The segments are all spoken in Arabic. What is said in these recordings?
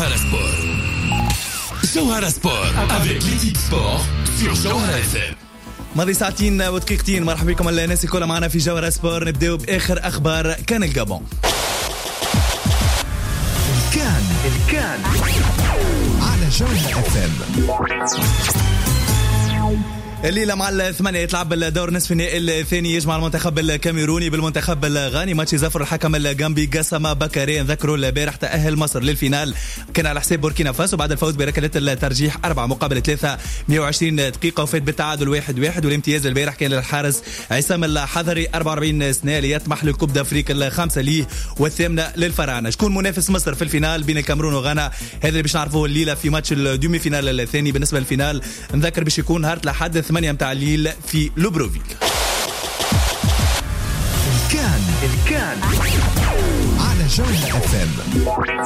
جوهرة سبور. جوهرة سبور avec l'équipe sport sur جوهرة FM. ماضي ساعتين ودقيقتين. مرحبا بكم الناس الكل معنا في جوهرة سبور. نبداو بآخر أخبار كان الجابون. الكان على جوهرة FM. الليلة مع الثمانية يتلعب الدور نصف النهائي الثاني يجمع المنتخب الكاميروني بالمنتخب الغاني. ماتش زفر الحكم الجامبي قاسم بكاري. نذكروا البارح تأهل مصر للفينال كان على حساب بوركينا فاسو بعد الفوز بركلة الترجيح 4-3 120 دقيقة وفات بالتعادل 1-1. والامتياز البارح كان للحارس عصام الحضري 44 سنة ليطمح للكوب دافريك الخامسة ليه والثامنة للفراعنة. شكون منافس مصر في الفينال بين الكاميرون وغانا؟ هذا اللي باش نعرفوه الليلة في ماتش الدومي فينال الثاني. بالنسبة للفينال نذكر باش يكون نهار لحد 8 متاع الليل في لوبروفيل. الكان على جوهرة FM.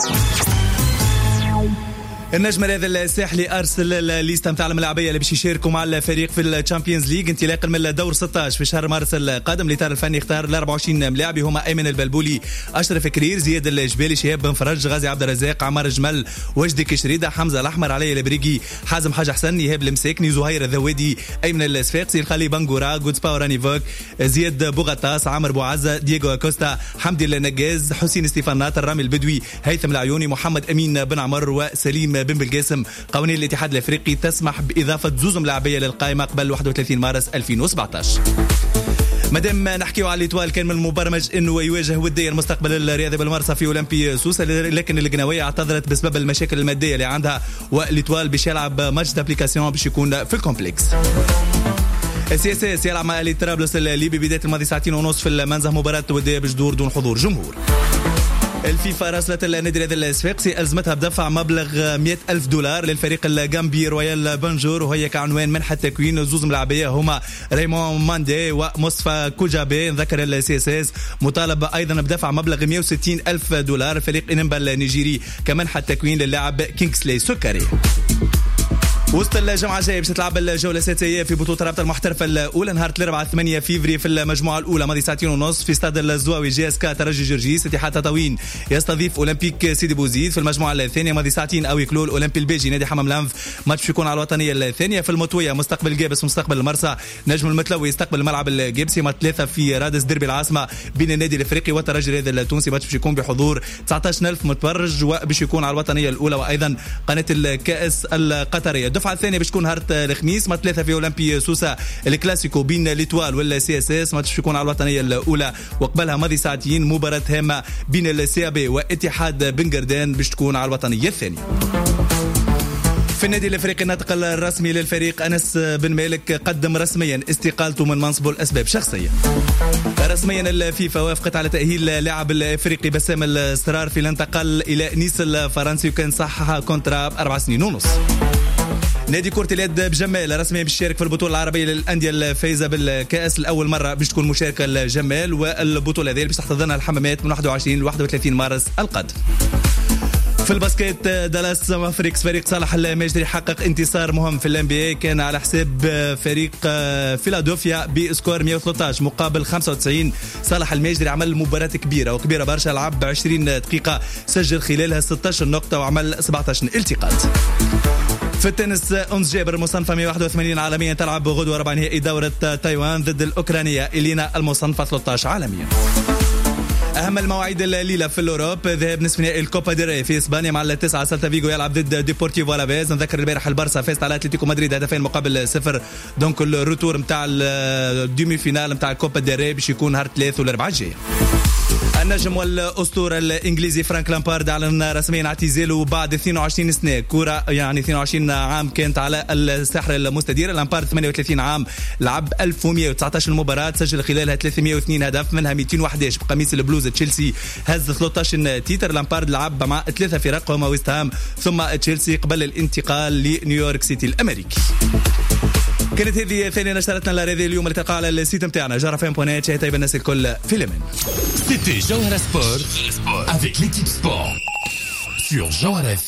النجم هذا الساحلي ارسل الليسته نتاع الملاعبيه اللي باش يشاركوا مع الفريق في الشامبيونز ليج انطلاقا من الدور 16 في شهر مارس القادم. الاطار الفني اختار ال 24 ملاعبي هما ايمن البلبولي، اشرف كرير، زياد الجبالي، شهاب بن فرج، غازي عبد الرزاق، عمار الجمل، وجدي كشريده، حمزه الاحمر، علي البريقي، حازم حاج حسن، يهاب المساكني، زهير الذوادي، ايمن الصفاقسي، الخالي بنغورا، جودز باور رانيفوك، زياد بوغطاس، عمر بوعزه، دييغو كوستا، حمدي النجاز، حسين ستيفانات، الرامي البدوي، هيثم العيوني، محمد امين بن عمر، وسليم بن بالقاسم. قوانين الاتحاد الافريقي تسمح باضافه زوز ملاعبيه للقائمه قبل 31 مارس 2017. مادام نحكيو على الإيطوال كان من المبرمج انه يواجه وديا المستقبل الرياضي بالمرسى في اولمبي سوسه، لكن القناويه اعتذرت بسبب المشاكل الماديه اللي عندها، والإيطوال باش يلعب ماتش دابليكاسيون باش يكون في الكومبلكس. السي يلعب مع الي طرابلس الليبي بدايه الماضي ساعتين ونص في المنزه، مباراه وديه بجدور دون حضور جمهور. الفيفا راسلت النادي الصفاقسي ألزمتها بدفع مبلغ $100,000 للفريق الجامبي رويال بنجور، وهي كعنوان منحة تكوين زوز ملاعبية هما ريمون ماندي ومصطفى كوجابي. نذكر السياساس مطالب أيضا بدفع مبلغ $160,000 الفريق إنمبا النيجيري كمنحة تكوين للاعب كينغسلي سكري. وسط الجمعة الجاية باش تلعب الجولة السادسية في بطولة رابطة المحترفة الأولى نهار 4 فيفري في المجموعة الأولى ماضي ساعتين ونص في استاد الزواوي. جي اس كا ترجي جرجيس. اتحاد تطاوين يستضيف أولمبيك سيدي بوزيد. في المجموعة الثانية ماضي ساعتين أو كلول أولمبي البيجي نادي حمام لانف. ماتش يكون على الوطنية الثانية. في المطوية مستقبل جابس مستقبل المرسى. نجم المتلوي يستقبل الملعب الجابسي. ماتش 3 في رادس ديربي العاصمة بين النادي الافريقي والترجي التونسي. ماتش باش يكون بحضور 19,000 متفرج وباش يكون على الوطنية الأولى وأيضا قناة الكأس القطرية. الدفعة الثانية باش تكون نهار الخميس ماتش 3 في اولمبي سوسه الكلاسيكو بين ليتوال والسي اس اس. ماتش يكون على الوطنيه الاولى وقبلها ماضي ساعتين مباراه هامه بين السي ا بي واتحاد بن قردان باش تكون على الوطنيه الثانيه. في النادي الافريقي الناطق الرسمي للفريق انس بن مالك قدم رسميا استقالته من منصبه لاسباب شخصيه. رسميا الفيفا وافقت على تاهيل لاعب الافريقي بسام السرار في الانتقال الى نيس الفرنسي وكان صحها كونترا 4 سنين ونص. نادي كرة اليد بجمال رسميا باش يشارك في البطولة العربية للأندية الفائزة بالكأس الأول مرة باش تكون مشاركة الجمال، والبطولة هذه باش تحتضنها الحمامات من 21 ل 31 مارس القادم. في الباسكت دالاس مافريكس فريق صالح الماجري حقق انتصار مهم في الNBA كان على حساب فريق فيلادلفيا بسكور 113 مقابل 95. صالح الماجري عمل مباراة كبيرة برشا، لعب 20 دقيقة سجل خلالها 16 نقطة وعمل 17 التقاط. في التنس أنس جابر المصنفة 181 عالميا تلعب غدوة ربع نهائي دورة تايوان ضد الأوكرانية إلينا المصنفة 13 عالميا. أهم المواعيد الليلة في الأوروب ذهاب نصف نهائي الكوبا ديري في إسبانيا مع 9 سيلتا فيغو يلعب ضد ديبورتيفو ألافيز. نذكر البارح البارسا فاز على أتلتيكو مدريد 2-0. دونك الروتور نتاع الدومي فينال نتاع الكوبا ديري باش يكون نهار 3 والأربعاء الجاية. النجم والأسطورة الإنجليزي فرانك لامبارد أعلن رسميا اعتزاله بعد 22 سنة كرة، يعني 22 عام كانت على الساحة المستديرة. لامبارد 38 عام لعب 1119 مباراة سجل خلالها 302 هدف منها 211 بقميص البلوز تشيلسي. هز 13 تيتر. لامبارد لعب مع 3 فرق هما ويست هام ثم تشيلسي قبل الانتقال لنيويورك سيتي الأمريكي. كانت هذه ثانية نشرتنا لهذه اليوم اللي تلقاها على السيت متاعنا جوهرة.net. شاهي طيب الناس الكل في الأمان. C'était Jawhara Sport avec l'équipe sport sur Jawhara.